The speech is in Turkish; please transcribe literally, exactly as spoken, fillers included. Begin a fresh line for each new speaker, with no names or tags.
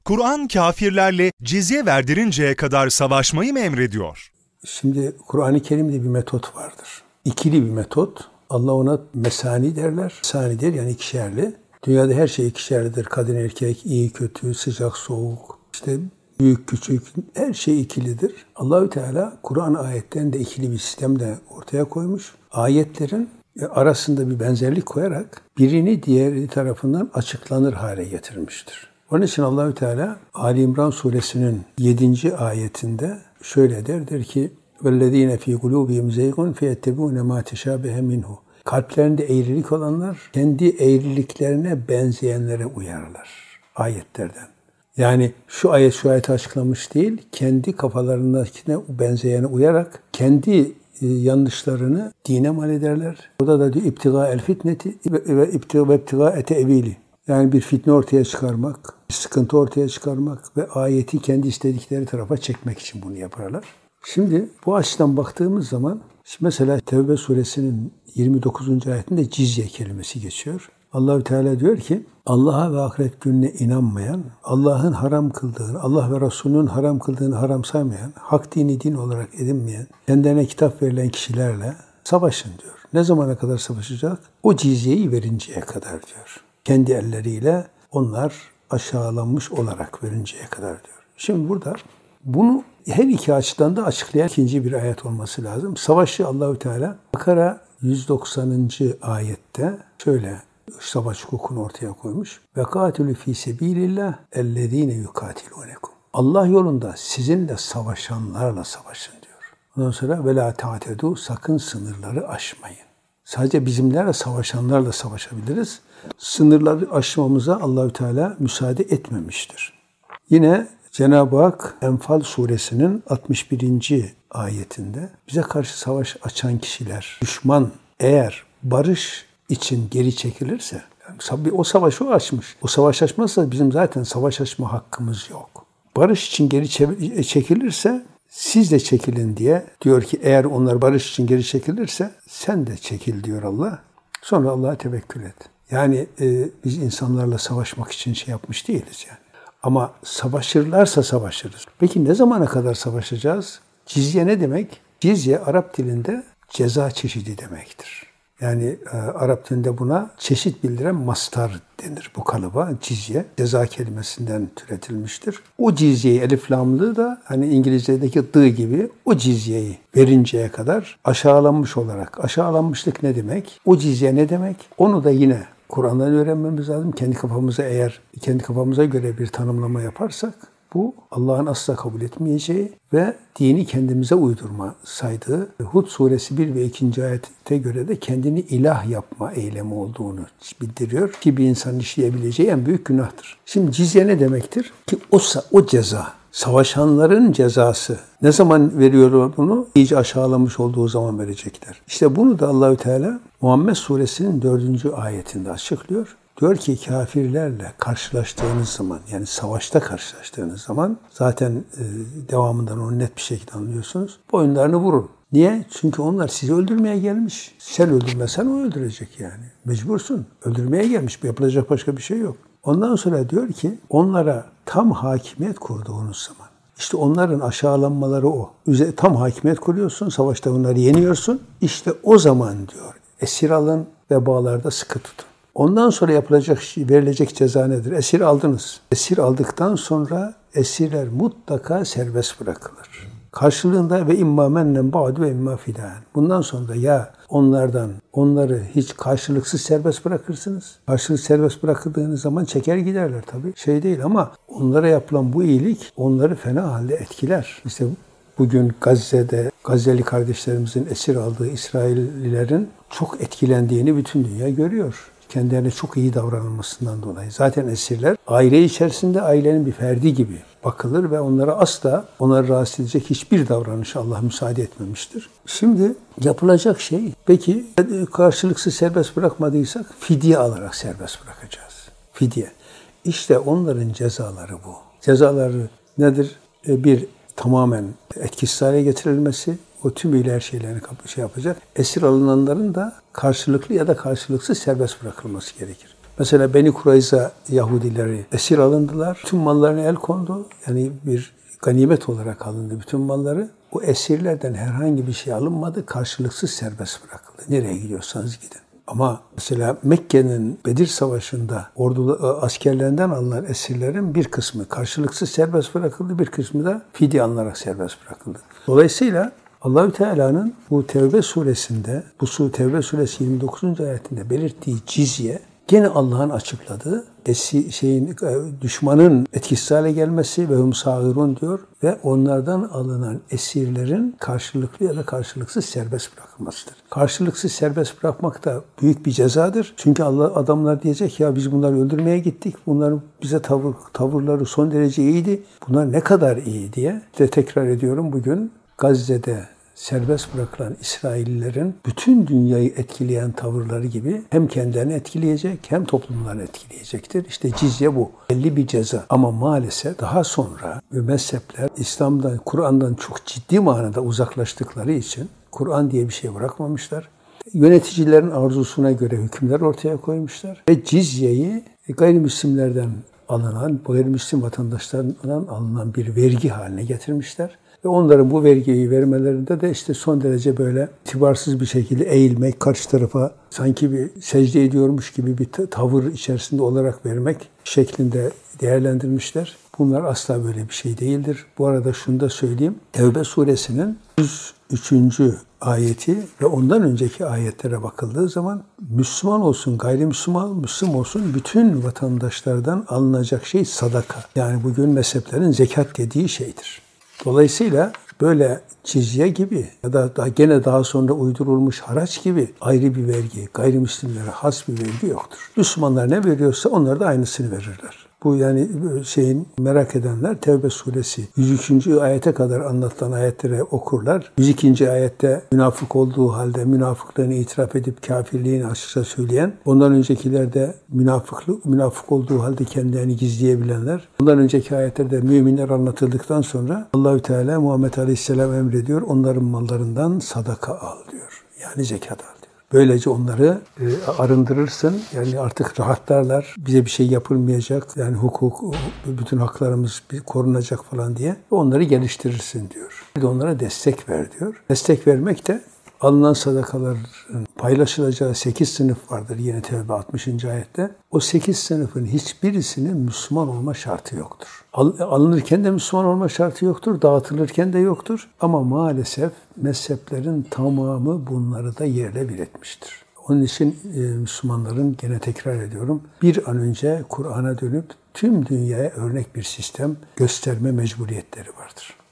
Kur'an kafirlerle cizye verdirinceye kadar savaşmayı mı emrediyor?
Şimdi Kur'an-ı Kerim'de bir metot vardır. İkili bir metot. Allah ona mesani derler. Mesani der yani ikişerli. Dünyada her şey ikişerlidir. Kadın erkek, iyi kötü, sıcak soğuk, işte büyük küçük her şey ikilidir. Allahü Teala Kur'an ayetlerinde ikili bir sistem de ortaya koymuş. Ayetlerin arasında bir benzerlik koyarak birini diğeri tarafından açıklanır hale getirmiştir. Onun için Allahü Teala Ali İmran suresinin yedinci ayetinde şöyle der, der ki وَالَّذ۪ينَ ف۪ي قُلُوبِهِمْ زَيْغٌ فَيَتَّبِعُونَ مَا تَشَابَهَ مِنْهُ. Kalplerinde eğrilik olanlar kendi eğriliklerine benzeyenlere uyarlar ayetlerden. Yani şu ayet şu ayeti açıklamış değil, kendi kafalarındakine benzeyene uyarak kendi yanlışlarını dine mal ederler. Burada da diyor iptiga el fitneti ve iptiga ve iptiga ete evili. Yani bir fitne ortaya çıkarmak, bir sıkıntı ortaya çıkarmak ve ayeti kendi istedikleri tarafa çekmek için bunu yaparlar. Şimdi bu açıdan baktığımız zaman mesela Tevbe suresinin yirmi dokuzuncu ayetinde cizye kelimesi geçiyor. Allahü Teala diyor ki Allah'a ve ahiret gününe inanmayan, Allah'ın haram kıldığını, Allah ve Resulünün haram kıldığını haram saymayan, hak dini din olarak edinmeyen, kendilerine kitap verilen kişilerle savaşın diyor. Ne zamana kadar savaşacak? O cizyeyi verinceye kadar diyor. Kendi elleriyle onlar aşağılanmış olarak verinceye kadar diyor. Şimdi burada bunu her iki açıdan da açıklayan ikinci bir ayet olması lazım. Savaşı Allahü Teala Bakara yüz doksanıncı ayette şöyle savaş hukukunu ortaya koymuş. Ve katilü fî sebîlillah ellezîne yukâtilûnekum. Allah yolunda sizinle savaşanlarla savaşın diyor. Ondan sonra ve lâ ta'tedû, sakın sınırları aşmayın. Sadece bizimlerle savaşanlarla savaşabiliriz. Sınırları aşmamıza Allahü Teala müsaade etmemiştir. Yine Cenab-ı Hak Enfal suresinin altmış birinci ayetinde bize karşı savaş açan kişiler, düşman eğer barış için geri çekilirse, yani o savaşı o açmış. O savaş açmazsa bizim zaten savaş açma hakkımız yok. Barış için geri çekilirse siz de çekilin diye diyor ki eğer onlar barış için geri çekilirse sen de çekil diyor Allah. Sonra Allah'a tevekkül et. Yani e, biz insanlarla savaşmak için şey yapmış değiliz yani. Ama savaşırlarsa savaşırız. Peki ne zamana kadar savaşacağız? Cizye ne demek? Cizye Arap dilinde ceza çeşidi demektir. Yani e, Arap dilinde buna çeşit bildiren mastar denir bu kalıba. Cizye, ceza kelimesinden türetilmiştir. O cizyeyi, elif lamlı da hani İngilizce'deki dı gibi o cizyeyi verinceye kadar aşağılanmış olarak. Aşağılanmışlık ne demek? O cizye ne demek? Onu da yine Kur'an'dan öğrenmemiz lazım. Kendi kafamıza eğer kendi kafamıza göre bir tanımlama yaparsak bu Allah'ın asla kabul etmeyeceği ve dini kendimize uydurma saydığı Hud suresi bir ve ikinci ayete göre de kendini ilah yapma eylemi olduğunu bildiriyor ki bir insanın işleyebileceği en büyük günahtır. Şimdi cizye ne demektir? Ki o, o ceza, savaşanların cezası. Ne zaman veriyor bunu? İyice aşağılamış olduğu zaman verecekler. İşte bunu da Allahü Teala Muhammed suresinin dördüncü ayetinde açıklıyor. Diyor ki kafirlerle karşılaştığınız zaman, yani savaşta karşılaştığınız zaman zaten e, devamından onu net bir şekilde anlıyorsunuz. Boyunlarını vurun. Niye? Çünkü onlar sizi öldürmeye gelmiş. Sen öldürmesen o öldürecek yani. Mecbursun. Öldürmeye gelmiş. Yapılacak başka bir şey yok. Ondan sonra diyor ki onlara tam hakimiyet kurduğunuz zaman, işte onların aşağılanmaları o. Tam hakimiyet kuruyorsun, savaşta onları yeniyorsun. İşte o zaman diyor esir alın ve bağlarda sıkı tutun. Ondan sonra yapılacak şey, verilecek ceza nedir? Esir aldınız. Esir aldıktan sonra esirler mutlaka serbest bırakılır. Karşılığında ve imma mennen ba'du ve imma fidan. Bundan sonra ya onlardan onları hiç karşılıksız serbest bırakırsınız. Karşılıksız serbest bırakıldığınız zaman çeker giderler tabii. Şey değil ama onlara yapılan bu iyilik onları fena halde etkiler. İşte bugün Gazze'de Gazze'li kardeşlerimizin esir aldığı İsraillilerin çok etkilendiğini bütün dünya görüyor. Kendilerine çok iyi davranılmasından dolayı. Zaten esirler aile içerisinde ailenin bir ferdi gibi bakılır ve onlara asla onları rahatsız edecek hiçbir davranış Allah müsaade etmemiştir. Şimdi yapılacak şey, peki karşılıksız serbest bırakmadıysak fidye alarak serbest bırakacağız. Fidye. İşte onların cezaları bu. Cezaları nedir? Bir, tamamen etkisiz hale getirilmesi. O tümüyle her şeylerini şey yapacak. Esir alınanların da karşılıklı ya da karşılıksız serbest bırakılması gerekir. Mesela Beni Kurayza Yahudileri esir alındılar. Tüm mallarına el kondu. Yani bir ganimet olarak alındı bütün malları. O esirlerden herhangi bir şey alınmadı. Karşılıksız serbest bırakıldı. Nereye gidiyorsanız gidin. Ama mesela Mekke'nin Bedir Savaşı'nda ordu askerlerinden alınan esirlerin bir kısmı karşılıksız serbest bırakıldı, bir kısmı da fidye alınarak serbest bırakıldı. Dolayısıyla Allahü Teala'nın bu Tevbe suresinde, bu su Tevbe suresi yirmi dokuzuncu ayetinde belirttiği cizye, gene Allah'ın açıkladığı esi, şeyin düşmanın etkisiz hale gelmesi ve hum sağirun diyor ve onlardan alınan esirlerin karşılıklı ya da karşılıksız serbest bırakılmasıdır. Karşılıksız serbest bırakmak da büyük bir cezadır. Çünkü Allah adamlar diyecek ya biz bunları öldürmeye gittik. Bunların bize tavır, tavırları son derece iyiydi. Bunlar ne kadar iyi diye. İşte tekrar ediyorum, bugün Gazze'de serbest bırakılan İsraillilerin bütün dünyayı etkileyen tavırları gibi hem kendilerini etkileyecek hem toplumlarını etkileyecektir. İşte cizye bu. Belli bir ceza. Ama maalesef daha sonra mezhepler İslam'dan, Kur'an'dan çok ciddi manada uzaklaştıkları için Kur'an diye bir şey bırakmamışlar. Yöneticilerin arzusuna göre hükümler ortaya koymuşlar. Ve cizyeyi gayrimüslimlerden alınan, gayrimüslim vatandaşlarından alınan bir vergi haline getirmişler. Ve onların bu vergiyi vermelerinde de işte son derece böyle itibarsız bir şekilde eğilmek, karşı tarafa sanki bir secde ediyormuş gibi bir tavır içerisinde olarak vermek şeklinde değerlendirmişler. Bunlar asla böyle bir şey değildir. Bu arada şunu da söyleyeyim. Tevbe suresinin yüz üçüncü ayeti ve ondan önceki ayetlere bakıldığı zaman Müslüman olsun, gayrimüslim Müslüman olsun bütün vatandaşlardan alınacak şey sadaka. Yani bugün mezheplerin zekat dediği şeydir. Dolayısıyla böyle cizye gibi ya da daha gene daha sonra uydurulmuş haraç gibi ayrı bir vergi, gayrimüslimlere has bir vergi yoktur. Müslümanlar ne veriyorsa onlar da aynısını verirler. Bu yani şeyin merak edenler Tevbe suresi yüz üçüncü ayete kadar anlatılan ayetleri okurlar. yüz ikinci ayette münafık olduğu halde münafıklığını itiraf edip kafirliğini açıkça söyleyen, ondan öncekilerde münafıklık münafık olduğu halde kendilerini gizleyebilenler. Ondan önceki ayetlerde müminler anlatıldıktan sonra Allahü Teala Muhammed Aleyhisselam emrediyor. Onların mallarından sadaka al diyor. Yani zekat al. Böylece onları e, arındırırsın. Yani artık rahatlarlar. Bize bir şey yapılmayacak. Yani hukuk, bütün haklarımız korunacak falan diye. Onları geliştirirsin diyor. Bir de onlara destek ver diyor. Destek vermek de alınan sadakaların paylaşılacağı sekiz sınıf vardır yine Tevbe altmışıncı ayette. O sekiz sınıfın hiçbirisinin Müslüman olma şartı yoktur. Alınırken de Müslüman olma şartı yoktur, dağıtılırken de yoktur. Ama maalesef mezheplerin tamamı bunları da yerle bir etmiştir. Onun için e, Müslümanların, gene tekrar ediyorum, bir an önce Kur'an'a dönüp tüm dünyaya örnek bir sistem gösterme mecburiyetleri vardır.